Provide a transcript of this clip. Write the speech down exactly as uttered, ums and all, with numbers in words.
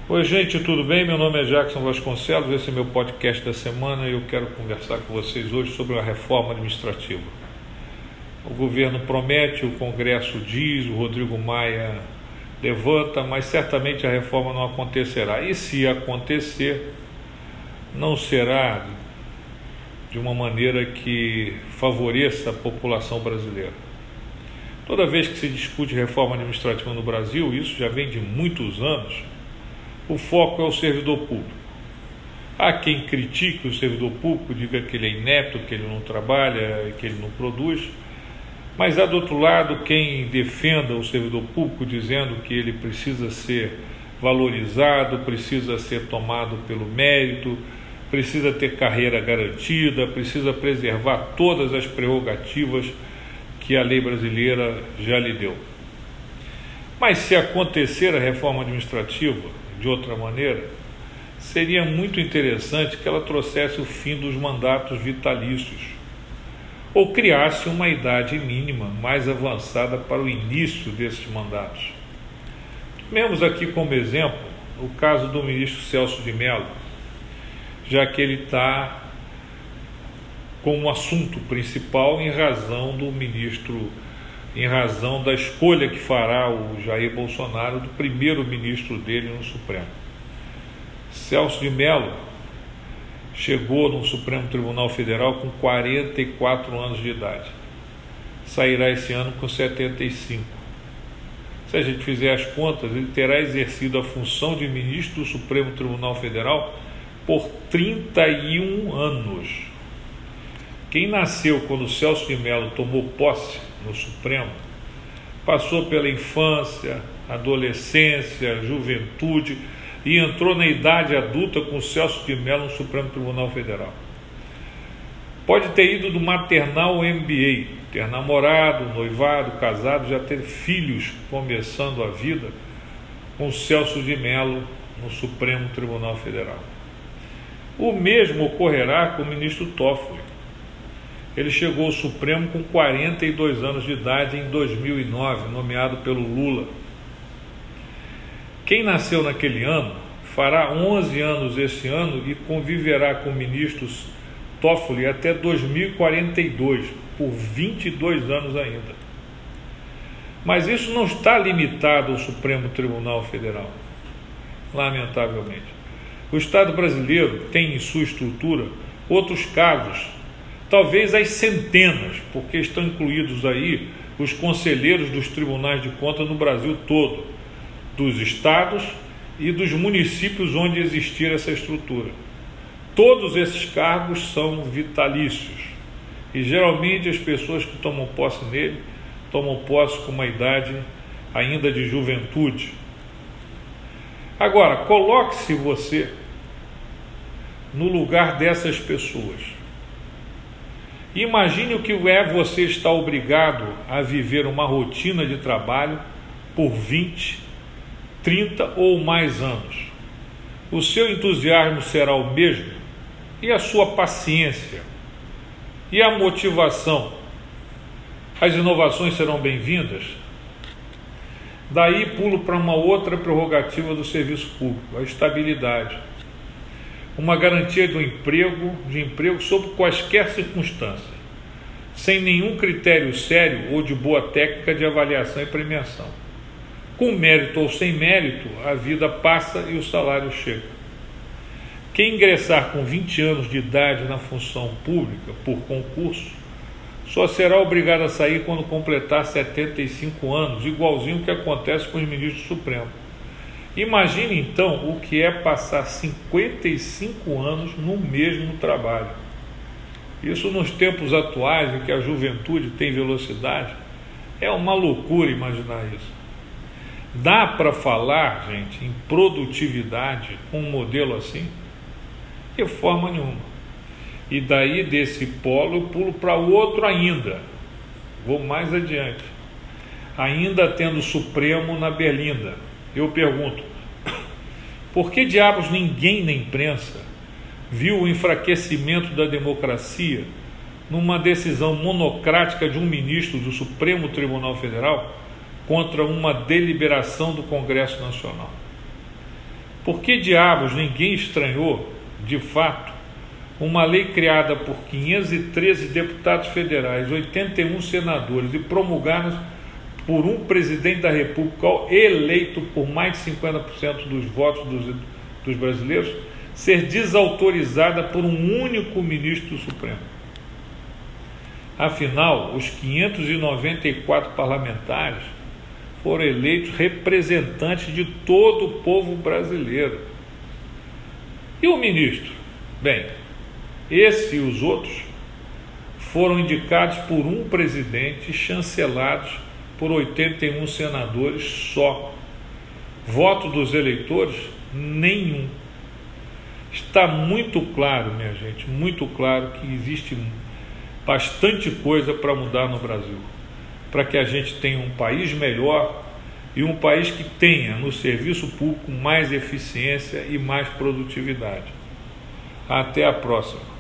Oi gente, tudo bem? Meu nome é Jackson Vasconcelos, esse é meu podcast da semana e eu quero conversar com vocês hoje sobre a reforma administrativa. O governo promete, o Congresso diz, o Rodrigo Maia levanta, mas certamente a reforma não acontecerá. E se acontecer, não será de uma maneira que favoreça a população brasileira. Toda vez que se discute reforma administrativa no Brasil, isso já vem de muitos anos, o foco é o servidor público. Há quem critique o servidor público, diga que ele é inepto, que ele não trabalha, que ele não produz, mas há do outro lado quem defenda o servidor público dizendo que ele precisa ser valorizado, precisa ser tomado pelo mérito, precisa ter carreira garantida, precisa preservar todas as prerrogativas que a lei brasileira já lhe deu. Mas se acontecer a reforma administrativa de outra maneira, seria muito interessante que ela trouxesse o fim dos mandatos vitalícios ou criasse uma idade mínima mais avançada para o início desses mandatos. Tomemos aqui como exemplo o caso do ministro Celso de Mello, já que ele está como assunto principal em razão do ministro, em razão da escolha que fará o Jair Bolsonaro do primeiro ministro dele no Supremo. Celso de Mello chegou no Supremo Tribunal Federal com quarenta e quatro anos de idade. Sairá esse ano com setenta e cinco. Se a gente fizer as contas, ele terá exercido a função de ministro do Supremo Tribunal Federal por trinta e um anos. Quem nasceu quando Celso de Mello tomou posse no Supremo, passou pela infância, adolescência, juventude e entrou na idade adulta com Celso de Mello no Supremo Tribunal Federal. Pode ter ido do maternal ao M B A, ter namorado, noivado, casado, já ter filhos começando a vida com Celso de Mello no Supremo Tribunal Federal. O mesmo ocorrerá com o ministro Toffoli. Ele chegou ao Supremo com quarenta e dois anos de idade em dois mil e nove, nomeado pelo Lula. Quem nasceu naquele ano fará onze anos esse ano e conviverá com o ministro Toffoli até dois mil e quarenta e dois, por vinte e dois anos ainda. Mas isso não está limitado ao Supremo Tribunal Federal, lamentavelmente. O Estado brasileiro tem em sua estrutura outros cargos, talvez as centenas, porque estão incluídos aí os conselheiros dos tribunais de contas no Brasil todo, dos estados e dos municípios onde existir essa estrutura. Todos esses cargos são vitalícios e geralmente as pessoas que tomam posse nele tomam posse com uma idade ainda de juventude. Agora, coloque-se você no lugar dessas pessoas. Imagine o que é você estar obrigado a viver uma rotina de trabalho por vinte, trinta ou mais anos. O seu entusiasmo será o mesmo? E a sua paciência? E a motivação? As inovações serão bem-vindas? Daí pulo para uma outra prerrogativa do serviço público, a estabilidade. Uma garantia de um emprego, de emprego sob quaisquer circunstâncias, sem nenhum critério sério ou de boa técnica de avaliação e premiação. Com mérito ou sem mérito, a vida passa e o salário chega. Quem ingressar com vinte anos de idade na função pública por concurso, só será obrigado a sair quando completar setenta e cinco anos, igualzinho o que acontece com os ministros do Supremo. Imagine então o que é passar cinquenta e cinco anos no mesmo trabalho. Isso nos tempos atuais em que a juventude tem velocidade, é uma loucura imaginar isso. Dá para falar, gente, em produtividade com um modelo assim? De forma nenhuma. E daí desse polo eu pulo para outro ainda. Vou mais adiante. Ainda tendo o Supremo na berlinda. Eu pergunto, por que diabos ninguém na imprensa viu o enfraquecimento da democracia numa decisão monocrática de um ministro do Supremo Tribunal Federal contra uma deliberação do Congresso Nacional? Por que diabos ninguém estranhou, de fato, uma lei criada por quinhentos e treze deputados federais, oitenta e um senadores e promulgada por um presidente da República eleito por mais de cinquenta por cento dos votos dos, dos brasileiros, ser desautorizada por um único ministro do Supremo? Afinal, os quinhentos e noventa e quatro parlamentares foram eleitos representantes de todo o povo brasileiro. E o ministro? Bem, esse e os outros foram indicados por um presidente e chancelados por oitenta e um senadores só. Voto dos eleitores? Nenhum. Está muito claro, minha gente, muito claro que existe bastante coisa para mudar no Brasil, para que a gente tenha um país melhor e um país que tenha no serviço público mais eficiência e mais produtividade. Até a próxima.